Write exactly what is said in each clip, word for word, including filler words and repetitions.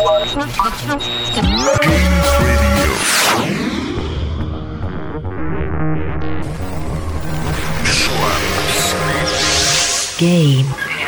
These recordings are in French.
Game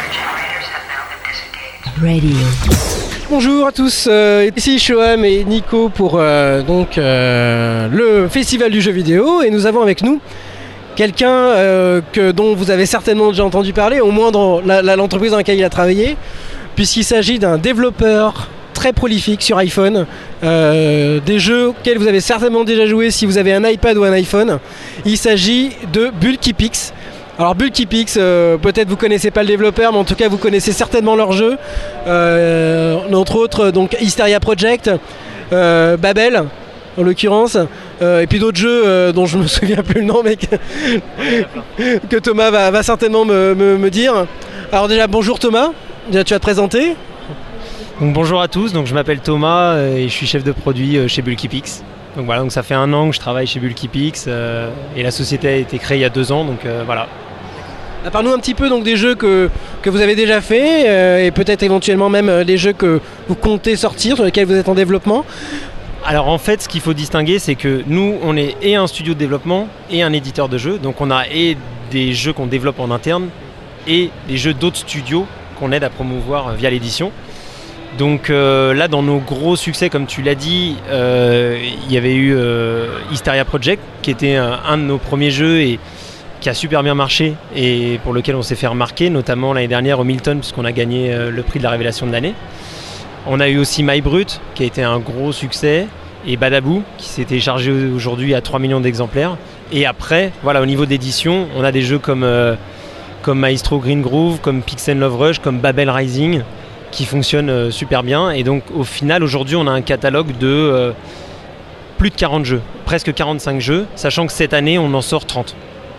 Radio. Bonjour à tous, euh, ici Shoham et Nico pour euh, donc, euh, le festival du jeu vidéo, et nous avons avec nous quelqu'un euh, que, dont vous avez certainement déjà entendu parler, au moins dans la, la, l'entreprise dans laquelle il a travaillé, puisqu'il s'agit d'un développeur très prolifique sur iPhone, euh, des jeux auxquels vous avez certainement déjà joué si vous avez un iPad ou un iPhone. Il s'agit de Bulkypix. Alors Bulkypix, euh, peut-être vous connaissez pas le développeur, mais en tout cas vous connaissez certainement leur jeu, euh, entre autres donc Hysteria Project, euh, Babel en l'occurrence, euh, et puis d'autres jeux euh, dont je me souviens plus le nom, mais que, que Thomas va, va certainement me, me, me dire. Alors déjà bonjour Thomas, déjà tu vas te présenter. Donc bonjour à tous, donc je m'appelle Thomas euh, et je suis chef de produit euh, chez Bulkypix. Donc voilà, donc ça fait un an que je travaille chez Bulkypix euh, et la société a été créée il y a deux ans, donc euh, voilà. Parle-nous un petit peu donc des jeux que, que vous avez déjà fait euh, et peut-être éventuellement même euh, les jeux que vous comptez sortir, sur lesquels vous êtes en développement. Alors en fait, ce qu'il faut distinguer, c'est que nous, on est et un studio de développement et un éditeur de jeux. Donc on a et des jeux qu'on développe en interne et des jeux d'autres studios qu'on aide à promouvoir via l'édition. Donc euh, là, dans nos gros succès, comme tu l'as dit, euh, il y avait eu euh, Hysteria Project, qui était un, un de nos premiers jeux et qui a super bien marché et pour lequel on s'est fait remarquer, notamment l'année dernière au Milton, puisqu'on a gagné euh, le prix de la révélation de l'année. On a eu aussi My Brut, qui a été un gros succès, et Badaboo, qui s'est téléchargé aujourd'hui à trois millions d'exemplaires. Et après, voilà, au niveau d'édition, on a des jeux comme, euh, comme Maestro Green Groove, comme Pixel Love Rush, comme Babel Rising, qui fonctionnent euh, super bien. Et donc au final, aujourd'hui, on a un catalogue de euh, plus de quarante jeux, presque quarante-cinq jeux, sachant que cette année, on en sort trente.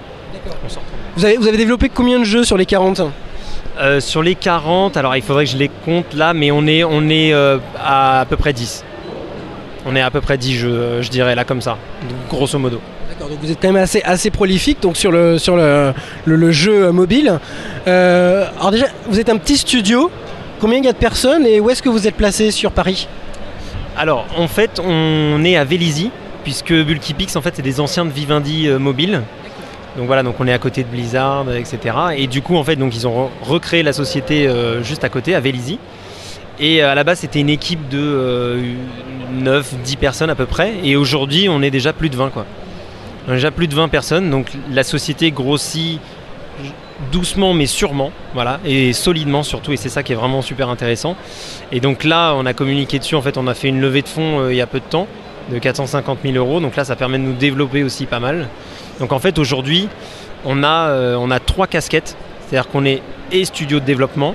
Vous avez, vous avez développé combien de jeux sur les quarante ? euh, Sur les quarante, alors il faudrait que je les compte là, mais on est, on est euh, à à peu près dix. On est à peu près dix jeux, euh, je dirais, là, comme ça, grosso modo. D'accord, donc vous êtes quand même assez, assez prolifique donc sur le, sur le, le, le jeu mobile. Euh, alors déjà, vous êtes un petit studio, combien il y a de personnes et où est-ce que vous êtes placé sur Paris ? Alors, en fait, on est à Vélizy, puisque Bulkypix, en fait, c'est des anciens de Vivendi euh, Mobile. Donc voilà, donc on est à côté de Blizzard, et cetera. Et du coup, en fait, donc ils ont recréé la société euh, juste à côté, à Vélizy. Et euh, à la base, c'était une équipe de euh, neuf dix personnes à peu près. Et aujourd'hui, on est déjà plus de vingt, quoi. On est déjà plus de vingt personnes. Donc la société grossit doucement, mais sûrement, voilà, et solidement surtout. Et c'est ça qui est vraiment super intéressant. Et donc là, on a communiqué dessus. En fait, on a fait une levée de fonds euh, il y a peu de temps, de quatre cent cinquante mille euros. Donc là, ça permet de nous développer aussi pas mal. Donc en fait aujourd'hui on a, euh, on a trois casquettes, c'est-à-dire qu'on est et studio de développement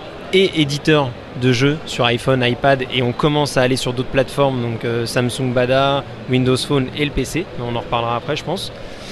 et éditeur de jeux sur iPhone, iPad, et on commence à aller sur d'autres plateformes, donc euh, Samsung Bada, Windows Phone et le P C, on en reparlera après je pense.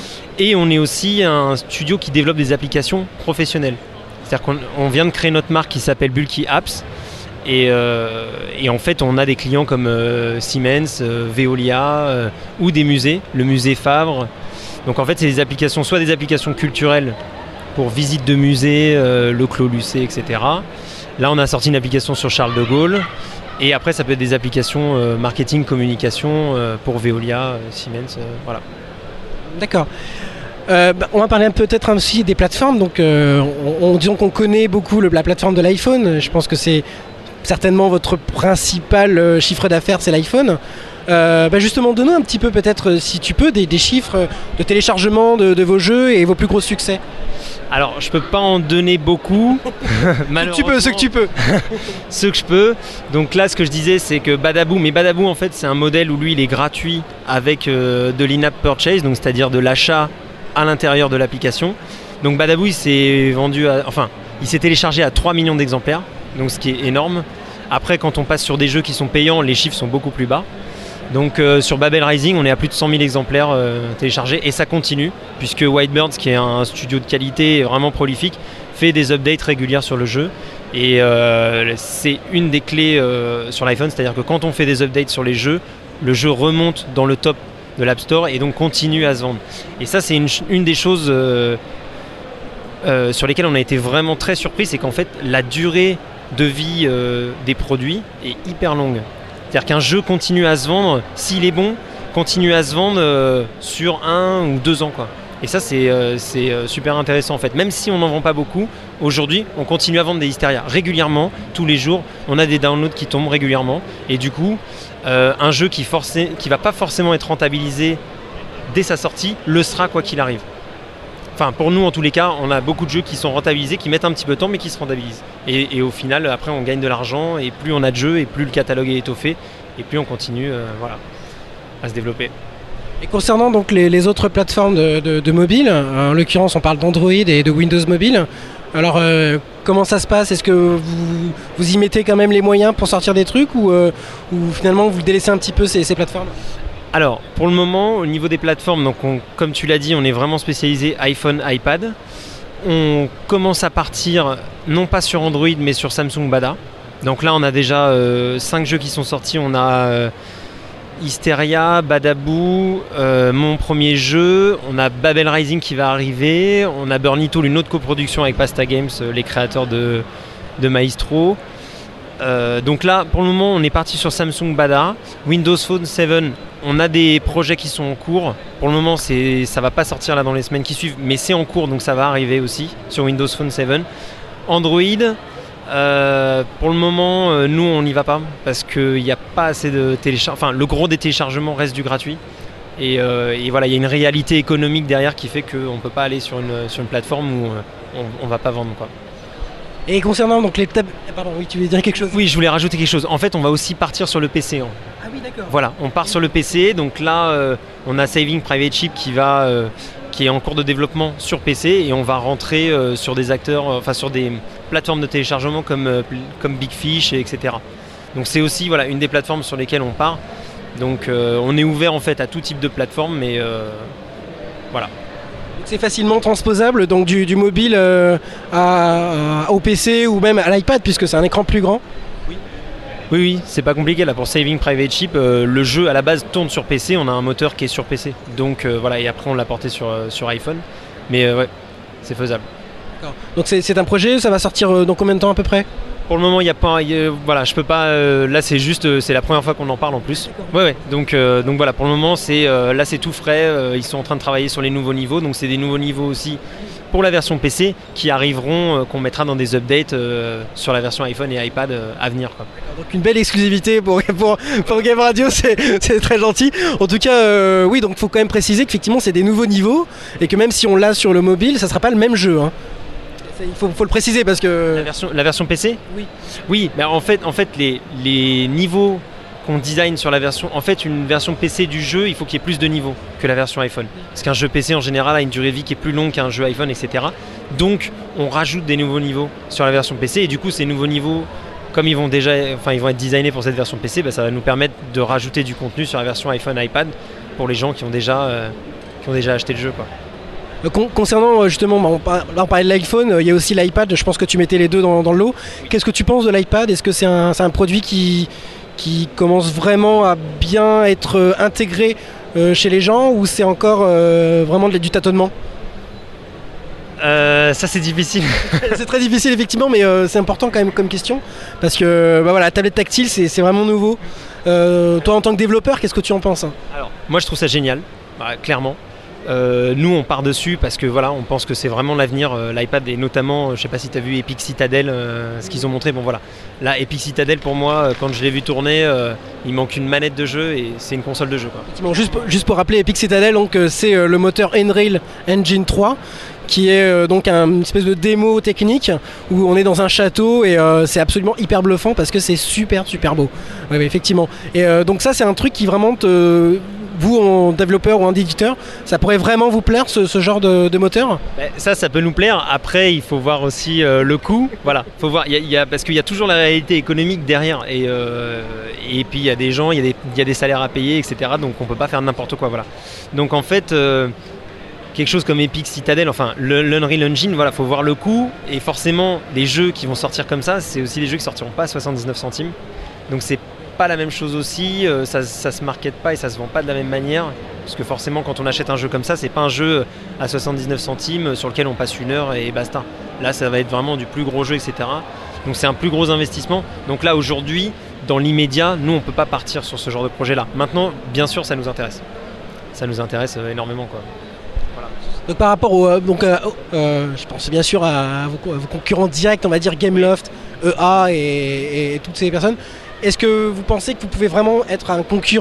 Et on est aussi un studio qui développe des applications professionnelles, c'est-à-dire qu'on on vient de créer notre marque qui s'appelle Bulky Apps. Et, euh, et en fait, on a des clients comme euh, Siemens, euh, Veolia euh, ou des musées, le musée Favre. Donc en fait, c'est des applications, soit des applications culturelles pour visite de musées, euh, le Clos Lucé, et cetera. Là, on a sorti une application sur Charles de Gaulle. Et après, ça peut être des applications euh, marketing, communication euh, pour Veolia, euh, Siemens, euh, voilà. D'accord. Euh, bah, on va parler peut-être aussi des plateformes. Donc, euh, on, on, disons qu'on connaît beaucoup le, la plateforme de l'iPhone. Je pense que c'est certainement votre principal euh, chiffre d'affaires, c'est l'iPhone. Euh, bah justement, donne-nous un petit peu peut-être, si tu peux, des, des chiffres de téléchargement de, de vos jeux et vos plus gros succès. Alors, je peux pas en donner beaucoup. Malheureusement. Tu peux, ceux que tu peux. Ceux que je peux. Donc là, ce que je disais, c'est que Badaboo, mais Badaboo, en fait, c'est un modèle où lui, il est gratuit avec euh, de l'in-app purchase, donc c'est-à-dire de l'achat à l'intérieur de l'application. Donc Badaboo, il s'est vendu, à, enfin, il s'est téléchargé à trois millions d'exemplaires, donc ce qui est énorme. Après, quand on passe sur des jeux qui sont payants, les chiffres sont beaucoup plus bas. Donc euh, sur Babel Rising, on est à plus de cent mille exemplaires euh, téléchargés et ça continue puisque Whitebirds, qui est un studio de qualité vraiment prolifique, fait des updates régulières sur le jeu et euh, c'est une des clés euh, sur l'iPhone, c'est-à-dire que quand on fait des updates sur les jeux, le jeu remonte dans le top de l'App Store et donc continue à se vendre. Et ça, c'est une, une des choses euh, euh, sur lesquelles on a été vraiment très surpris, c'est qu'en fait la durée de vie euh, des produits est hyper longue. C'est-à-dire qu'un jeu continue à se vendre, s'il est bon, continue à se vendre euh, sur un ou deux ans, quoi. Et ça, c'est, euh, c'est euh, super intéressant en fait. Même si on n'en vend pas beaucoup, aujourd'hui, on continue à vendre des Hysteria régulièrement, tous les jours. On a des downloads qui tombent régulièrement. Et du coup, euh, un jeu qui ne va pas forcément être rentabilisé dès sa sortie, le sera quoi qu'il arrive. Enfin, pour nous, en tous les cas, on a beaucoup de jeux qui sont rentabilisés, qui mettent un petit peu de temps, mais qui se rentabilisent. Et, et au final, après, on gagne de l'argent. Et plus on a de jeux, et plus le catalogue est étoffé, et plus on continue euh, voilà, à se développer. Et concernant donc les, les autres plateformes de, de, de mobile, en l'occurrence on parle d'Android et de Windows Mobile, alors euh, comment ça se passe? Est-ce que vous, vous y mettez quand même les moyens pour sortir des trucs ou, euh, ou finalement vous délaissez un petit peu ces, ces plateformes? Alors pour le moment au niveau des plateformes, donc on, comme tu l'as dit, on est vraiment spécialisé iPhone, iPad. On commence à partir non pas sur Android mais sur Samsung Bada. Donc là on a déjà euh, cinq jeux qui sont sortis, on a... Euh, Hysteria, Badaboo, euh, mon premier jeu, on a Babel Rising qui va arriver, on a Burn It All, une autre coproduction avec Pasta Games, euh, les créateurs de, de Maestro. Euh, donc là, pour le moment, on est parti sur Samsung Bada. Windows Phone sept, on a des projets qui sont en cours. Pour le moment, c'est, ça ne va pas sortir là dans les semaines qui suivent, mais c'est en cours, donc ça va arriver aussi sur Windows Phone sept. Android... Euh, pour le moment, euh, nous on n'y va pas parce qu'il n'y a pas assez de téléchargements. Enfin, le gros des téléchargements reste du gratuit. Et, euh, et voilà, il y a une réalité économique derrière qui fait qu'on ne peut pas aller sur une, sur une plateforme où euh, on ne va pas vendre, quoi. Et concernant donc les tables. Pardon, oui, tu voulais dire quelque chose? Oui, je voulais rajouter quelque chose. En fait, on va aussi partir sur le P C. Hein. Ah oui, d'accord. Voilà, on part sur le P C. Donc là, euh, on a Saving Private Chip qui va. Euh, qui est en cours de développement sur P C et on va rentrer euh, sur des acteurs, euh, enfin sur des plateformes de téléchargement comme, euh, comme Big Fish, et cetera. Donc c'est aussi voilà, une des plateformes sur lesquelles on part. Donc euh, on est ouvert en fait à tout type de plateforme, mais euh, voilà. C'est facilement transposable donc du, du mobile euh, à, à, au P C ou même à l'iPad puisque c'est un écran plus grand. Oui, oui, c'est pas compliqué là pour Saving Private Chip. Euh, le jeu à la base tourne sur P C, on a un moteur qui est sur P C. Donc euh, voilà, et après on l'a porté sur, euh, sur iPhone. Mais euh, ouais, c'est faisable. D'accord. Donc c'est, c'est un projet, ça va sortir euh, dans combien de temps à peu près? Pour le moment, il y a pas, y a, voilà, je peux pas. Euh, là, c'est juste, euh, c'est la première fois qu'on en parle en plus. Ouais, ouais. Donc, euh, donc voilà, pour le moment, c'est euh, là, c'est tout frais. Euh, ils sont en train de travailler sur les nouveaux niveaux, donc c'est des nouveaux niveaux aussi pour la version P C qui arriveront, euh, qu'on mettra dans des updates euh, sur la version iPhone et iPad euh, à venir, quoi. Donc une belle exclusivité pour, pour, pour Game Radio, c'est, c'est très gentil. En tout cas, euh, oui, donc il faut quand même préciser qu'effectivement c'est des nouveaux niveaux et que même si on l'a sur le mobile, ça sera pas le même jeu, hein. Il faut, faut le préciser parce que... La version, la version P C ? Oui. Oui, mais en fait, en fait les, les niveaux qu'on design sur la version... En fait, une version P C du jeu, il faut qu'il y ait plus de niveaux que la version iPhone. Parce qu'un jeu P C, en général, a une durée de vie qui est plus longue qu'un jeu iPhone, et cetera. Donc, on rajoute des nouveaux niveaux sur la version P C. Et du coup, ces nouveaux niveaux, comme ils vont déjà, enfin, ils vont être designés pour cette version P C, bah, ça va nous permettre de rajouter du contenu sur la version iPhone, iPad, pour les gens qui ont déjà, euh, qui ont déjà acheté le jeu, quoi. Con- concernant justement, bah, on, par- là on parlait de l'iPhone, euh, il y a aussi l'iPad, je pense que tu mettais les deux dans, dans le lot. Qu'est-ce que tu penses de l'iPad? Est-ce que c'est un, c'est un produit qui, qui commence vraiment à bien être euh, intégré euh, chez les gens ou c'est encore euh, vraiment de, du tâtonnement? Euh, ça, c'est difficile. C'est très difficile effectivement, mais euh, c'est important quand même comme question parce que bah, voilà, la tablette tactile c'est, c'est vraiment nouveau. Euh, toi en tant que développeur, qu'est-ce que tu en penses? Alors, moi, je trouve ça génial, bah, clairement. Euh, nous on part dessus parce que voilà, on pense que c'est vraiment l'avenir, euh, l'iPad, et notamment, euh, je sais pas si tu as vu Epic Citadel, euh, ce qu'ils ont montré. Bon voilà, là Epic Citadel pour moi, euh, quand je l'ai vu tourner, euh, il manque une manette de jeu et c'est une console de jeu, quoi. Bon, juste, pour, juste pour rappeler, Epic Citadel, donc, euh, c'est euh, le moteur Unreal Engine trois qui est euh, donc un, une espèce de démo technique où on est dans un château et euh, c'est absolument hyper bluffant parce que c'est super super beau. Ouais, ouais, effectivement. Et euh, donc ça c'est un truc qui vraiment te... Vous, en développeur ou en éditeur, ça pourrait vraiment vous plaire ce, ce genre de, de moteur? Ben, ça, ça peut nous plaire. Après, il faut voir aussi euh, le coût. Voilà, faut voir. Y a, y a, parce qu'il y a toujours la réalité économique derrière. Et, euh, et puis il y a des gens, il y a des, y a des salaires à payer, et cetera. Donc on peut pas faire n'importe quoi. Voilà. Donc en fait, euh, quelque chose comme Epic Citadel, enfin le, l'Unreal Engine, voilà, faut voir le coût. Et forcément, les jeux qui vont sortir comme ça, c'est aussi des jeux qui sortiront pas à soixante-dix-neuf centimes. Donc c'est pas la même chose aussi, euh, ça, ça se market pas et ça se vend pas de la même manière, parce que forcément quand on achète un jeu comme ça, c'est pas un jeu à soixante-dix-neuf centimes sur lequel on passe une heure et basta. Là ça va être vraiment du plus gros jeu, etc. Donc c'est un plus gros investissement. Donc là aujourd'hui, dans l'immédiat, nous on peut pas partir sur ce genre de projet-là. Maintenant, bien sûr, ça nous intéresse. Ça nous intéresse euh, énormément, quoi. Voilà. Donc par rapport au, euh, donc, euh, euh, je pense bien sûr à vos, à vos concurrents directs, on va dire Gameloft, E A et, et toutes ces personnes. Est-ce que vous pensez que vous pouvez vraiment être un concurrent ?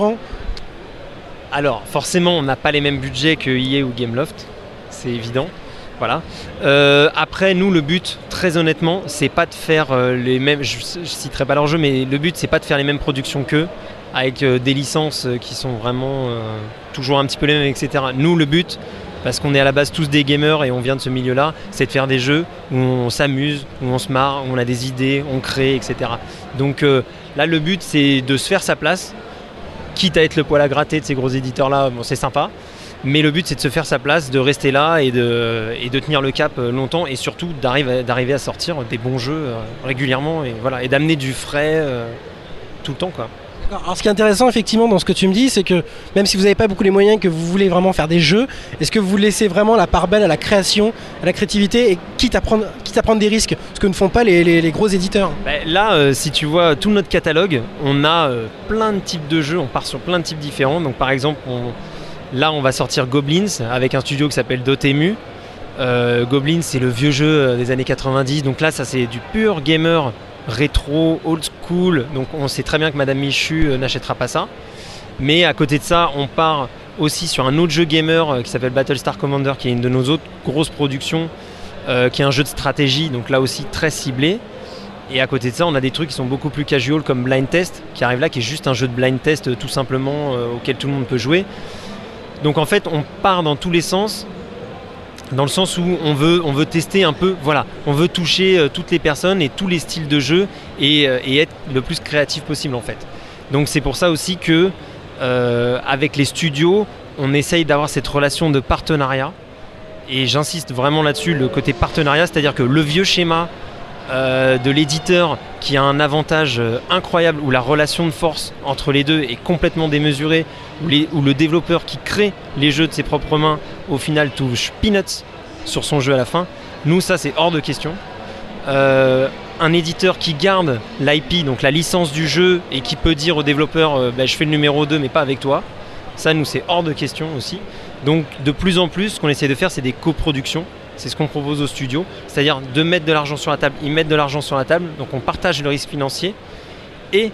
Alors forcément, on n'a pas les mêmes budgets que E A ou Gameloft, c'est évident. Voilà. Euh, après, nous, le but, très honnêtement, c'est pas de faire euh, les mêmes. Je, je citerai pas leur jeu, mais le but, c'est pas de faire les mêmes productions qu'eux, avec euh, des licences euh, qui sont vraiment euh, toujours un petit peu les mêmes, et cetera. Nous, le but, parce qu'on est à la base tous des gamers et on vient de ce milieu-là, c'est de faire des jeux où on s'amuse, où on se marre, où on a des idées, on crée, et cetera. Donc euh, là, le but, c'est de se faire sa place, quitte à être le poil à gratter de ces gros éditeurs-là. Bon, c'est sympa. Mais le but, c'est de se faire sa place, de rester là et de, et de tenir le cap longtemps et surtout d'arriver, d'arriver à sortir des bons jeux euh, régulièrement et, voilà, et d'amener du frais euh, tout le temps, quoi. Alors, ce qui est intéressant effectivement dans ce que tu me dis, c'est que même si vous n'avez pas beaucoup les moyens, que vous voulez vraiment faire des jeux, est-ce que vous laissez vraiment la part belle à la création, à la créativité et quitte à prendre, quitte à prendre des risques, ce que ne font pas les, les, les gros éditeurs? Ben là, euh, si tu vois tout notre catalogue, on a euh, plein de types de jeux, on part sur plein de types différents. Donc par exemple, on... là on va sortir Goblins avec un studio qui s'appelle Dotemu. Euh, Goblins, c'est le vieux jeu des années quatre-vingt-dix, donc là ça c'est du pur gamer rétro, old school, donc on sait très bien que Madame Michu euh, n'achètera pas ça. Mais à côté de ça, on part aussi sur un autre jeu gamer euh, qui s'appelle Battlestar Commander, qui est une de nos autres grosses productions, euh, qui est un jeu de stratégie, donc là aussi très ciblé. Et à côté de ça, on a des trucs qui sont beaucoup plus casual comme Blind Test, qui arrive là, qui est juste un jeu de blind test euh, tout simplement euh, auquel tout le monde peut jouer. Donc en fait, on part dans tous les sens, dans le sens où on veut, on veut tester un peu, voilà, on veut toucher euh, toutes les personnes et tous les styles de jeu et, euh, et être le plus créatif possible en fait. Donc c'est pour ça aussi que euh, avec les studios, on essaye d'avoir cette relation de partenariat. Et j'insiste vraiment là-dessus, le côté partenariat, c'est-à-dire que le vieux schéma euh, de l'éditeur qui a un avantage euh, incroyable, où la relation de force entre les deux est complètement démesurée, où, les, où le développeur qui crée les jeux de ses propres mains, au final touche peanuts sur son jeu à la fin, nous ça c'est hors de question. Euh, un éditeur qui garde l'I P, donc la licence du jeu, et qui peut dire au développeur euh, bah, je fais le numéro deux mais pas avec toi, ça nous c'est hors de question aussi. Donc de plus en plus, ce qu'on essaie de faire, c'est des coproductions. C'est ce qu'on propose aux studios, c'est-à-dire de mettre de l'argent sur la table. Ils mettent de l'argent sur la table, donc on partage le risque financier. Et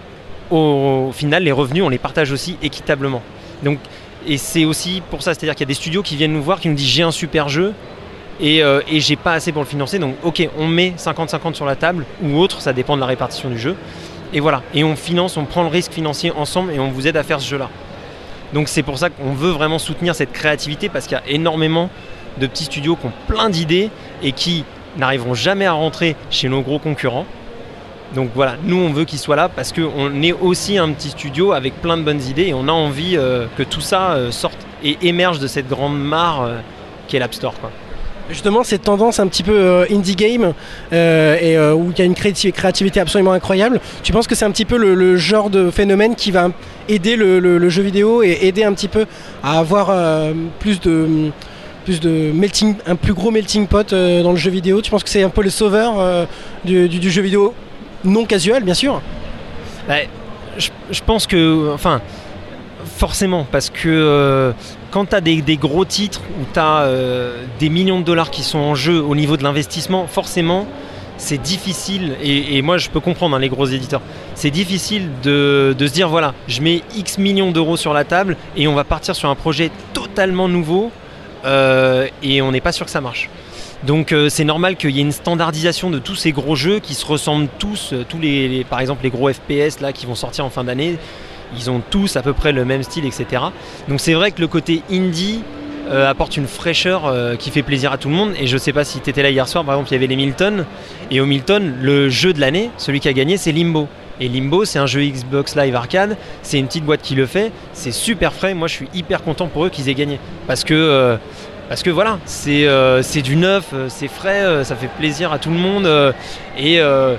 au, au final, les revenus, on les partage aussi équitablement. Donc, et c'est aussi pour ça, c'est-à-dire qu'il y a des studios qui viennent nous voir, qui nous disent j'ai un super jeu et, euh, et j'ai pas assez pour le financer. Donc ok, on met cinquante cinquante sur la table ou autre, ça dépend de la répartition du jeu. Et voilà, et on finance, on prend le risque financier ensemble et on vous aide à faire ce jeu-là. Donc c'est pour ça qu'on veut vraiment soutenir cette créativité, parce qu'il y a énormément de petits studios qui ont plein d'idées et qui n'arriveront jamais à rentrer chez nos gros concurrents. Donc voilà, nous on veut qu'ils soient là parce qu'on est aussi un petit studio avec plein de bonnes idées et on a envie euh, que tout ça euh, sorte et émerge de cette grande mare euh, qui est l'App Store, quoi. Justement, cette tendance un petit peu euh, indie game euh, et euh, où il y a une créati- créativité absolument incroyable, tu penses que c'est un petit peu le, le genre de phénomène qui va aider le, le, le jeu vidéo et aider un petit peu à avoir euh, plus de... plus de melting, un plus gros melting pot euh, dans le jeu vidéo? Tu penses que c'est un peu le sauveur euh, du, du, du jeu vidéo non casual, bien sûr? Bah, je, je pense que, enfin, forcément, parce que euh, quand tu as des, des gros titres où tu as euh, des millions de dollars qui sont en jeu au niveau de l'investissement, forcément, c'est difficile, et, et moi je peux comprendre hein, les gros éditeurs, c'est difficile de, de se dire voilà, je mets X millions d'euros sur la table et on va partir sur un projet totalement nouveau. Euh, et on n'est pas sûr que ça marche. Donc euh, c'est normal qu'il y ait une standardisation de tous ces gros jeux qui se ressemblent tous, euh, tous les, les, par exemple les gros F P S là qui vont sortir en fin d'année, ils ont tous à peu près le même style, et cetera. Donc c'est vrai que le côté indie euh, apporte une fraîcheur euh, qui fait plaisir à tout le monde. Et je sais pas si tu étais là hier soir, par exemple il y avait les Milton, et au Milton le jeu de l'année, celui qui a gagné, c'est Limbo. Et Limbo, c'est un jeu Xbox Live Arcade, c'est une petite boîte qui le fait, c'est super frais, moi je suis hyper content pour eux qu'ils aient gagné. Parce que, euh, parce que voilà, c'est, euh, c'est du neuf, c'est frais, euh, ça fait plaisir à tout le monde, euh, et, euh,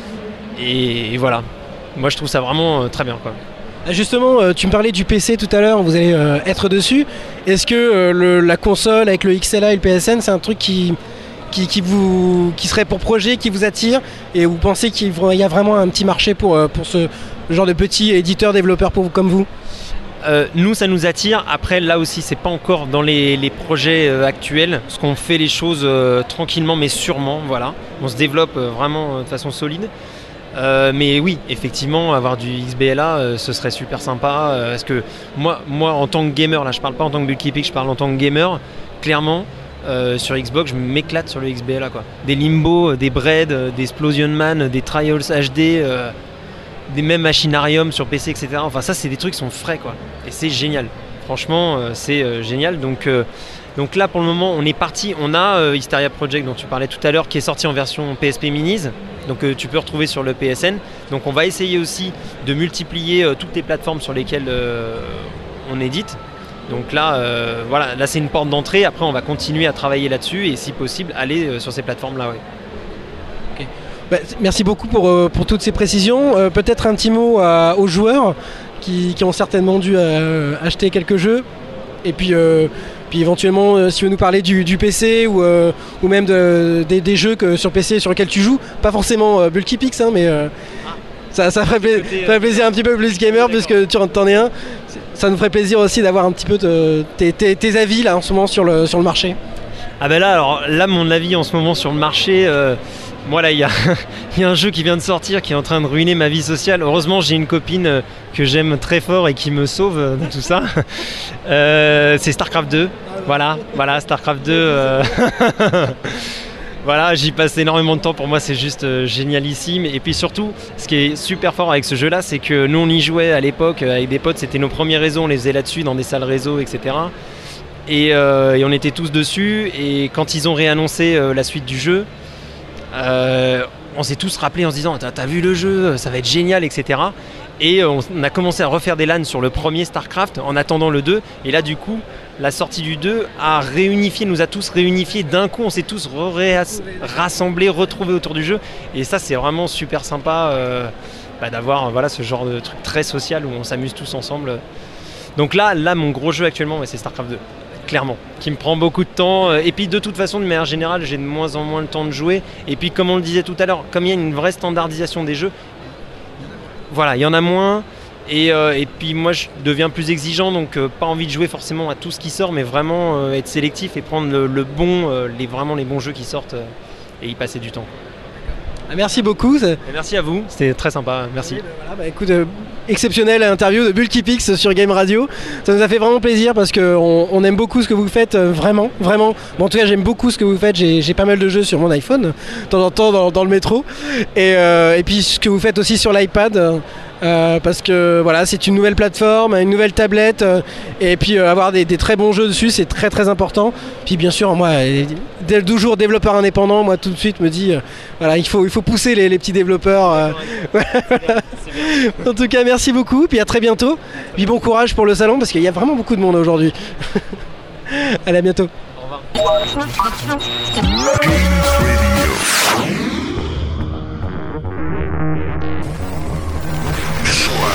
et, et voilà. Moi je trouve ça vraiment euh, très bien, quoi. Justement, euh, tu me parlais du P C tout à l'heure, vous allez euh, être dessus. Est-ce que euh, le, la console avec le X L A et le P S N, c'est un truc qui... qui, qui, vous, qui serait pour projet, qui vous attire, et vous pensez qu'il y a vraiment un petit marché pour, pour ce genre de petits éditeurs, développeurs pour, comme vous? Euh, nous, ça nous attire. Après, là aussi, c'est pas encore dans les, les projets euh, actuels, parce qu'on fait les choses euh, tranquillement, mais sûrement. Voilà, on se développe euh, vraiment euh, de façon solide. Euh, mais oui, effectivement, avoir du X B L A, euh, ce serait super sympa. Euh, parce que moi, moi, en tant que gamer, là, je parle pas en tant que Bulky Pig, je parle en tant que gamer. Clairement, euh, sur Xbox, je m'éclate sur le X B L A, quoi. Des Limbo, des Braid, des Explosion Man, des Trials H D. Euh, des mêmes machinariums sur P C, et cetera. Enfin, ça, c'est des trucs qui sont frais, quoi. Et c'est génial. Franchement, euh, c'est euh, génial. Donc, euh, donc là, pour le moment, on est parti. On a euh, Hysteria Project, dont tu parlais tout à l'heure, qui est sorti en version P S P Minis. Donc, euh, tu peux retrouver sur le P S N. Donc, on va essayer aussi de multiplier euh, toutes les plateformes sur lesquelles euh, on édite. Donc là, euh, voilà, là, c'est une porte d'entrée. Après, on va continuer à travailler là-dessus et, si possible, aller euh, sur ces plateformes-là. Ouais. Bah, merci beaucoup pour, euh, pour toutes ces précisions. Euh, peut-être un petit mot à, aux joueurs qui, qui ont certainement dû euh, acheter quelques jeux. Et puis, euh, puis éventuellement, euh, si tu veux nous parler du, du P C ou, euh, ou même de, des, des jeux que, sur P C sur lesquels tu joues. Pas forcément euh, Bulky Pix, hein, mais euh, ça, ça, ferait pla- ça ferait plaisir un petit peu plus gamer puisque tu en es un. Ça nous ferait plaisir aussi d'avoir un petit peu de, tes, tes, tes avis là en ce moment sur le, sur le marché. Ah ben là, alors là, mon avis en ce moment sur le marché... Euh... Moi là, il y, y a un jeu qui vient de sortir qui est en train de ruiner ma vie sociale. Heureusement, j'ai une copine que j'aime très fort et qui me sauve de tout ça. Euh, c'est StarCraft deux. Voilà, voilà, StarCraft deux. Euh... voilà, j'y passe énormément de temps. Pour moi, c'est juste euh, génialissime. Et puis surtout, ce qui est super fort avec ce jeu-là, c'est que nous, on y jouait à l'époque avec des potes. C'était nos premiers réseaux, on les faisait là-dessus dans des salles réseau, et cetera. Et, euh, et on était tous dessus. Et quand ils ont réannoncé euh, la suite du jeu, Euh, on s'est tous rappelés en se disant t'as, t'as vu le jeu, ça va être génial, et cetera. Et on a commencé à refaire des LAN sur le premier StarCraft en attendant le deux. Et là, du coup, la sortie du deux a réunifié, nous a tous réunifiés d'un coup. On s'est tous re- rassemblés, retrouvés autour du jeu. Et ça, c'est vraiment super sympa euh, bah, d'avoir voilà, ce genre de truc très social où on s'amuse tous ensemble. Donc là, là mon gros jeu actuellement, c'est StarCraft deux. Clairement, qui me prend beaucoup de temps. Et puis de toute façon, de manière générale, j'ai de moins en moins le temps de jouer. Et puis comme on le disait tout à l'heure, comme il y a une vraie standardisation des jeux, voilà, il y en a moins. Et, euh, et puis moi, je deviens plus exigeant, donc euh, pas envie de jouer forcément à tout ce qui sort, mais vraiment euh, être sélectif et prendre le, le bon, euh, les, vraiment les bons jeux qui sortent euh, et y passer du temps. Merci beaucoup. Et merci à vous, c'était très sympa, merci. Oui, ben voilà, bah écoute, euh, exceptionnelle interview de Bulky Pix sur Game Radio. Ça nous a fait vraiment plaisir parce qu'on on aime beaucoup ce que vous faites, euh, vraiment, vraiment. Bon, en tout cas, j'aime beaucoup ce que vous faites. J'ai, j'ai pas mal de jeux sur mon iPhone, de temps en temps dans, dans le métro. Et, euh, et puis ce que vous faites aussi sur l'iPad. Euh, parce que voilà, c'est une nouvelle plateforme, une nouvelle tablette, euh, et puis euh, avoir des, des très bons jeux dessus, c'est très très important. Puis bien sûr, moi, dès le jour développeur indépendant, moi tout de suite me dit, euh, voilà, il faut il faut pousser les, les petits développeurs. Euh, voilà. En tout cas, merci beaucoup, puis à très bientôt. Puis bon courage pour le salon parce qu'il y a vraiment beaucoup de monde aujourd'hui. Allez, à bientôt. Au revoir.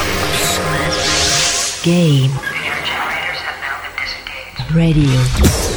Game Radio.